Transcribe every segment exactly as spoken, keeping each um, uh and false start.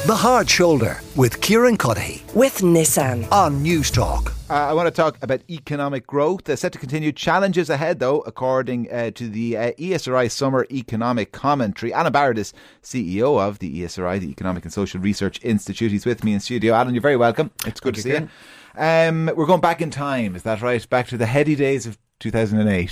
The Hard Shoulder with Kieran Cuddihy. With Nissan. On News Talk. Uh, I want to talk about economic growth. Uh, set to continue. Challenges ahead, though, according uh, to the uh, E S R I Summer Economic Commentary. Alan Barrett is C E O of the E S R I, the Economic and Social Research Institute. He's with me in studio. Alan, you're very welcome. It's good Thank to you, see you. Um, we're going back in time, is that right? Back to the heady days of two thousand eight.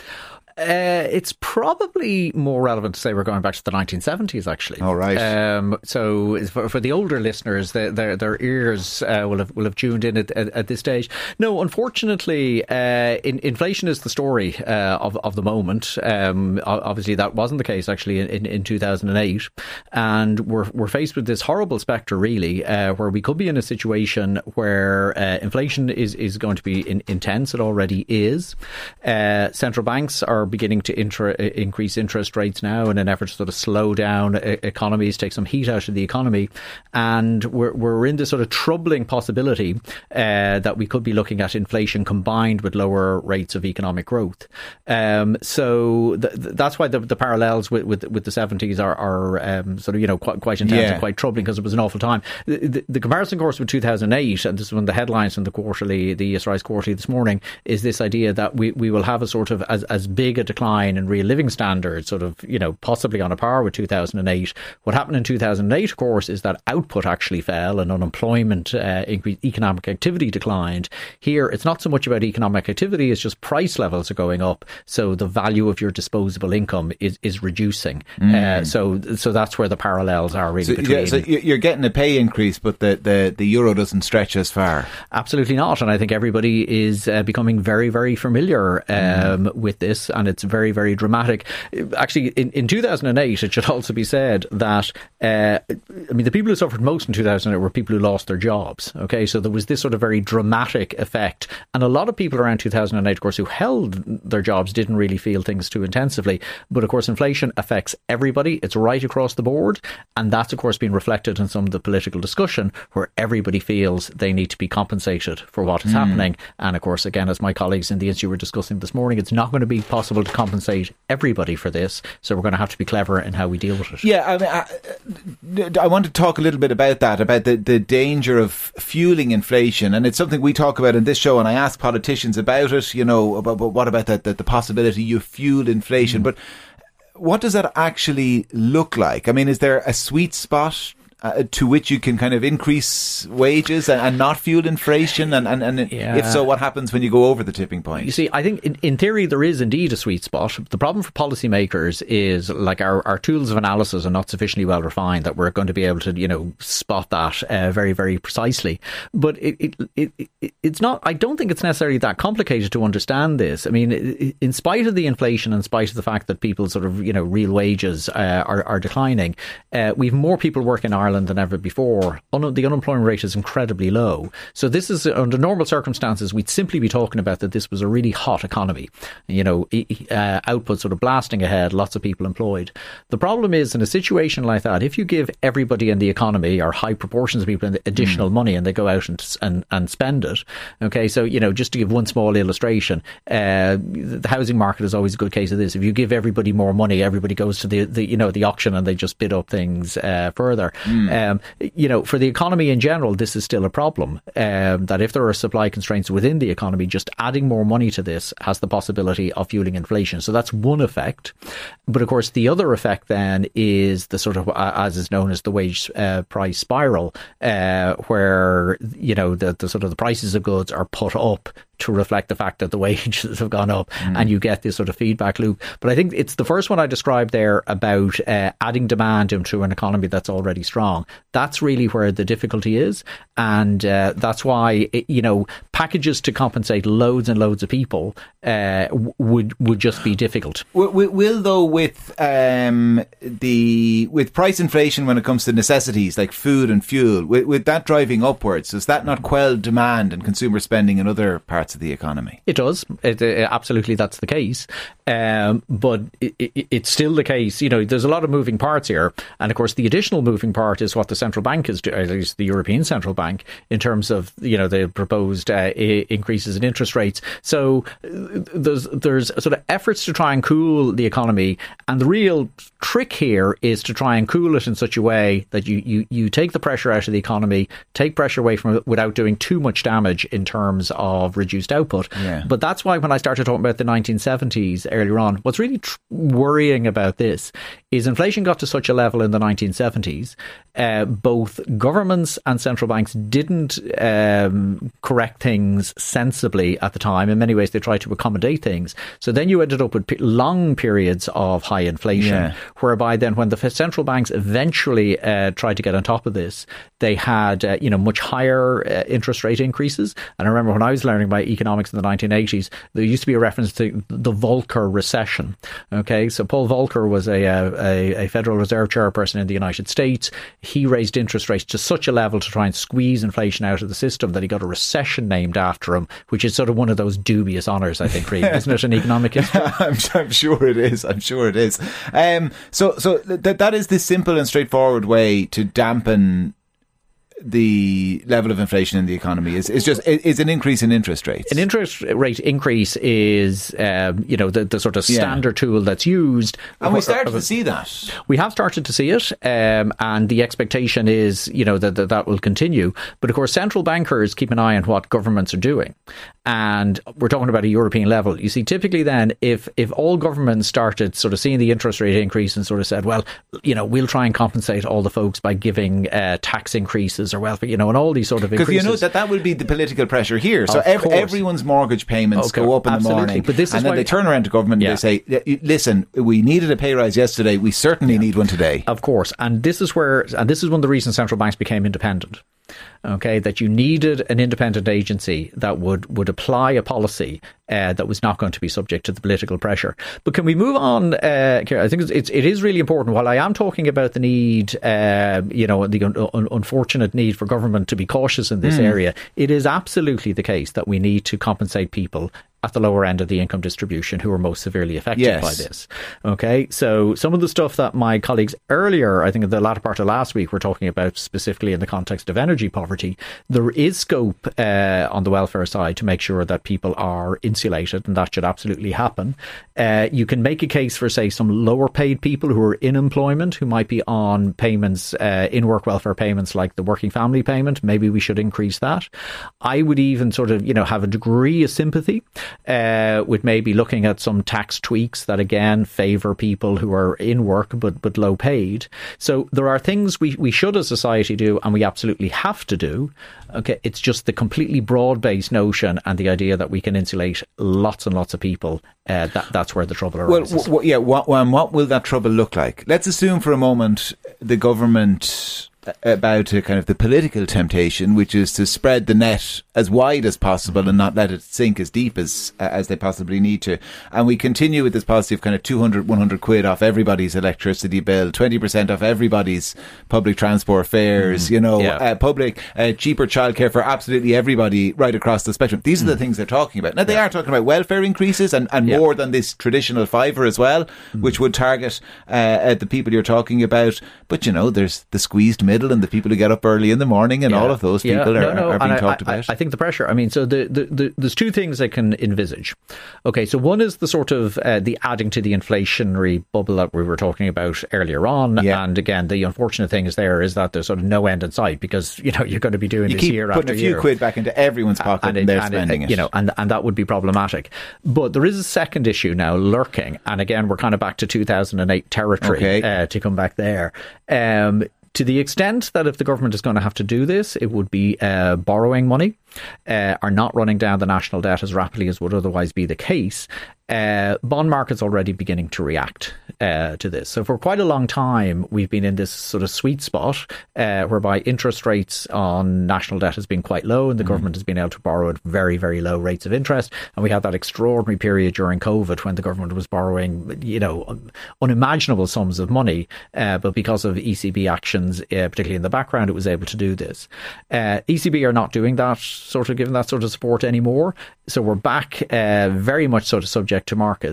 Uh, it's probably more relevant to say we're going back to the nineteen seventies, actually. All right. Um, so for, for the older listeners, their their, their ears uh, will have will have tuned in at, at, at this stage. No, unfortunately, uh, in, inflation is the story uh, of of the moment. Um, obviously, that wasn't the case actually in, in two thousand eight, and we're we're faced with this horrible spectre, really, uh, where we could be in a situation where uh, inflation is is going to be in, intense. It already is. Uh, central banks are beginning to intra- increase interest rates now in an effort to sort of slow down uh, economies, take some heat out of the economy. And we're, we're in this sort of troubling possibility uh, that we could be looking at inflation combined with lower rates of economic growth. Um, so th- th- that's why the, the parallels with, with, with the seventies are, are um, sort of, you know, quite, quite intense yeah. and quite troubling because it was an awful time. The, the, the comparison, of course, with two thousand eight, and this is one of the headlines from the quarterly, the E S R I's quarterly this morning, is this idea that we, we will have a sort of as, as big a decline in real living standards, sort of, you know, possibly on a par with two thousand eight. What happened in two thousand eight, of course, is that output actually fell and unemployment uh, increased, economic activity declined. Here, it's not so much about economic activity, it's just price levels are going up. So the value of your disposable income is, is reducing. Mm. Uh, so so that's where the parallels are really so, between. Yeah, so you're getting a pay increase, but the, the, the euro doesn't stretch as far. Absolutely not. And I think everybody is uh, becoming very, very familiar um, mm. with this. And it's very, very dramatic. Actually, in, in two thousand eight, it should also be said that, uh, I mean, the people who suffered most in two thousand eight were people who lost their jobs. Okay, so there was this sort of very dramatic effect. And a lot of people around two thousand eight, of course, who held their jobs didn't really feel things too intensively. But of course, inflation affects everybody. It's right across the board. And that's, of course, been reflected in some of the political discussion where everybody feels they need to be compensated for what is mm. happening. And of course, again, as my colleagues in the Institute were discussing this morning, it's not going to be possible to compensate everybody for this, so we're going to have to be clever in how we deal with it. Yeah, I mean, I, I want to talk a little bit about that, about the, the danger of fueling inflation, and it's something we talk about in this show, and I ask politicians about it, you know, about, about what about that, the, the possibility you fuel inflation, mm. but what does that actually look like? I mean, is there a sweet spot Uh, to which you can kind of increase wages and, and not fuel inflation? And, and, and yeah. if so, what happens when you go over the tipping point? You see, I think in, in theory there is indeed a sweet spot. The problem for policymakers is like our, our tools of analysis are not sufficiently well refined that we're going to be able to, you know, spot that uh, very, very precisely. But it, it, it, it, it's not, I don't think it's necessarily that complicated to understand this. I mean, in spite of the inflation, in spite of the fact that people's sort of, you know, real wages uh, are, are declining, uh, we have more people working in Ireland than ever before. Un- the unemployment rate is incredibly low. So this is, under normal circumstances, we'd simply be talking about that this was a really hot economy. You know, uh, output sort of blasting ahead, lots of people employed. The problem is, in a situation like that, if you give everybody in the economy, or high proportions of people, additional mm. money and they go out and, and and spend it, okay, so, you know, just to give one small illustration, uh, the housing market is always a good case of this. If you give everybody more money, everybody goes to the, the you know, the auction and they just bid up things uh, further. Mm. Um, you know, for the economy in general, this is still a problem. Um, that if there are supply constraints within the economy, just adding more money to this has the possibility of fueling inflation. So that's one effect. But of course, the other effect then is the sort of, uh, as is known as the wage uh, price spiral, uh, where, you know, the, the sort of the prices of goods are put up to reflect the fact that the wages have gone up, mm. and you get this sort of feedback loop. But I think it's the first one I described there about uh, adding demand into an economy that's already strong. That's really where the difficulty is. And uh, that's why, it, you know, packages to compensate loads and loads of people uh, would would just be difficult. Will, will though, with um, the with price inflation when it comes to necessities like food and fuel, with, with that driving upwards, does that not quell demand and consumer spending in other parts of the economy? It does. It, it, absolutely, that's the case. Um, but it, it, it's still the case. You know, there's a lot of moving parts here, and of course, the additional moving part part is what the central bank is doing, at least the European Central Bank, in terms of, you know, the proposed uh, I- increases in interest rates. So uh, there's there's sort of efforts to try and cool the economy, and the real trick here is to try and cool it in such a way that you you, you take the pressure out of the economy, take pressure away from it without doing too much damage in terms of reduced output. Yeah. But that's why when I started talking about the nineteen seventies earlier on, what's really tr- worrying about this is inflation got to such a level in the nineteen seventies, uh, both governments and central banks didn't um, correct things sensibly at the time. In many ways, they tried to accommodate things. So then you ended up with p- long periods of high inflation, Yeah. whereby then when the f- central banks eventually uh, tried to get on top of this, they had uh, you know much higher uh, interest rate increases. And I remember when I was learning about economics in the nineteen eighties, there used to be a reference to the Volcker recession. Okay, so Paul Volcker was a, a, a Federal Reserve chairperson in the United States. He raised interest rates to such a level to try and squeeze inflation out of the system that he got a recession named after him, which is sort of one of those dubious honours, I think, really, isn't it, in economic history? I'm, I'm sure it is. I'm sure it is. Um, so, so that that is the simple and straightforward way to dampen the level of inflation in the economy. Is is just is an increase in interest rates. An interest rate increase is, um, you know, the, the sort of Yeah. standard tool that's used. And we started to see that. We have started to see it, um, and the expectation is, you know, that, that that will continue. But of course, central bankers keep an eye on what governments are doing, and we're talking about a European level. You see, typically, then, if if all governments started sort of seeing the interest rate increase and sort of said, well, you know, we'll try and compensate all the folks by giving uh, tax increases or welfare, you know, and all these sort of increases. Because you know that that will be the political pressure here. So Of ev- course. everyone's mortgage payments Okay, go up in absolutely. the morning, But this is and then why- they turn around to government Yeah. and they say, "Listen, we needed a pay rise yesterday. We certainly need one today." Of course. And this is where, and this is one of the reasons central banks became independent. Okay, that you needed an independent agency that would, would apply a policy uh, that was not going to be subject to the political pressure. But can we move on? Uh, Ciara? I think it's, it's, it is really important. While I am talking about the need, uh, you know, the un- un- unfortunate need for government to be cautious in this Mm. area, it is absolutely the case that we need to compensate people at the lower end of the income distribution who are most severely affected Yes. by this. Okay, so some of the stuff that my colleagues earlier, I think in the latter part of last week, were talking about specifically in the context of energy poverty, there is scope uh, on the welfare side to make sure that people are insulated, and that should absolutely happen. Uh, you can make a case for, say, some lower paid people who are in employment, who might be on payments, uh, in-work welfare payments like the working family payment. Maybe we should increase that. I would even sort of, you know, have a degree of sympathy uh, with maybe looking at some tax tweaks that again favour people who are in work but but low paid. So there are things we, we should as a society do, and we absolutely have to do. Okay, it's just the completely broad-based notion and the idea that we can insulate lots and lots of people. Uh, that that's where the trouble Well, arises. w- w- yeah. What, um, what will that trouble look like? Let's assume for a moment the government about to kind of the political temptation, which is to spread the net as wide as possible and not let it sink as deep as as they possibly need to. And we continue with this policy of kind of two hundred, one hundred quid off everybody's electricity bill, twenty percent off everybody's public transport fares, mm. you know, yeah. uh, public, uh, cheaper childcare for absolutely everybody right across the spectrum. These mm. are the things they're talking about. Now, they yeah. are talking about welfare increases and, and yeah. more than this traditional fiver as well, mm. which would target uh, uh, the people you're talking about. But, you know, there's the squeezed middle and the people who get up early in the morning and yeah. all of those people yeah. no, are, no. are being I, talked I, about. I think the pressure, I mean, so the, the, the, there's two things I can envisage. Okay, so one is the sort of uh, the adding to the inflationary bubble that we were talking about earlier on. Yeah. And again, the unfortunate thing is there is that there's sort of no end in sight because, you know, you're going to be doing you this keep year after putting a few year. quid back into everyone's pocket and, and, and they're and spending it, it. You know, and, and that would be problematic. But there is a second issue now lurking. And again, we're kind of back to two thousand eight territory okay. uh, to come back there. Um, To the extent that if the government is going to have to do this, it would be uh, borrowing money, uh, or not running down the national debt as rapidly as would otherwise be the case. Uh, bond markets already beginning to react uh, to this. So for quite a long time, we've been in this sort of sweet spot uh, whereby interest rates on national debt has been quite low and the mm. government has been able to borrow at very, very low rates of interest. And we had that extraordinary period during COVID when the government was borrowing, you know, unimaginable sums of money. Uh, but because of E C B actions, uh, particularly in the background, it was able to do this. Uh, E C B are not doing that, sort of giving that sort of support anymore. So we're back uh, very much sort of subject to markets.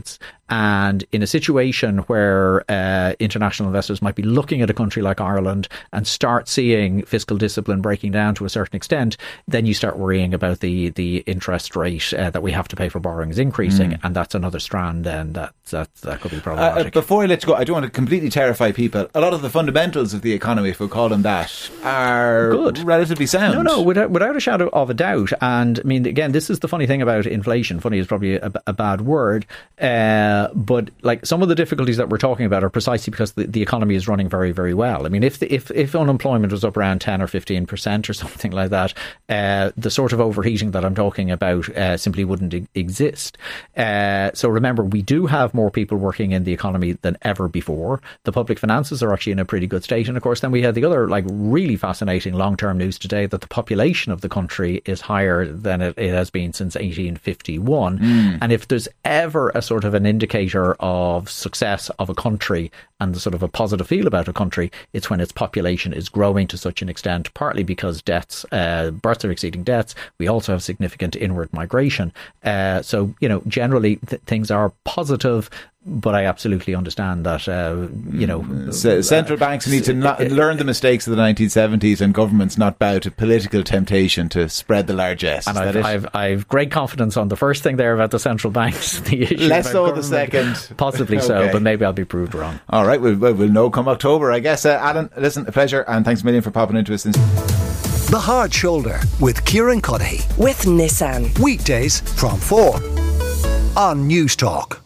And in a situation where uh, international investors might be looking at a country like Ireland and start seeing fiscal discipline breaking down to a certain extent, then you start worrying about the the interest rate uh, that we have to pay for borrowings increasing, mm. and that's another strand, and that that, that could be problematic. Uh, before I let you go, I don't want to completely terrify people. A lot of the fundamentals of the economy, if we call them that, are good, relatively sound. No, no, without, without a shadow of a doubt. And I mean, again, this is the funny thing about inflation. Funny is probably a, a bad word, uh, but like some of the difficulties that we're talking about are precisely because the, the economy is running very, very well. I mean, if the, if if unemployment was up around ten or fifteen percent or something like that, uh, the sort of overheating that I'm talking about uh, simply wouldn't e- exist. Uh, so remember, we do have more people working in the economy than ever before. The public finances are actually in a pretty good state. And of course, then we had the other like really fascinating long-term news today that the population of the country is higher than it, it has been since eighteen fifty-one. Mm. And if there's ever a sort of an indicator of success of a country and the sort of a positive feel about a country, it's when its population is growing to such an extent, partly because deaths, uh, births are exceeding deaths. We also have significant inward migration. Uh, so, you know, generally th- things are positive. But I absolutely understand that, uh, you know... So central banks need to not learn the mistakes of the nineteen seventies and governments not bow to political temptation to spread the largesse. And I've, I've, I've great confidence on the first thing there about the central banks. The issue Less so the second. Possibly okay. so, but maybe I'll be proved wrong. All right, we'll, we'll know come October, I guess. Uh, Alan, listen, a pleasure, and thanks a million for popping into us. The Hard Shoulder with Kieran Cuddihy. With Nissan. Weekdays from four on News Talk.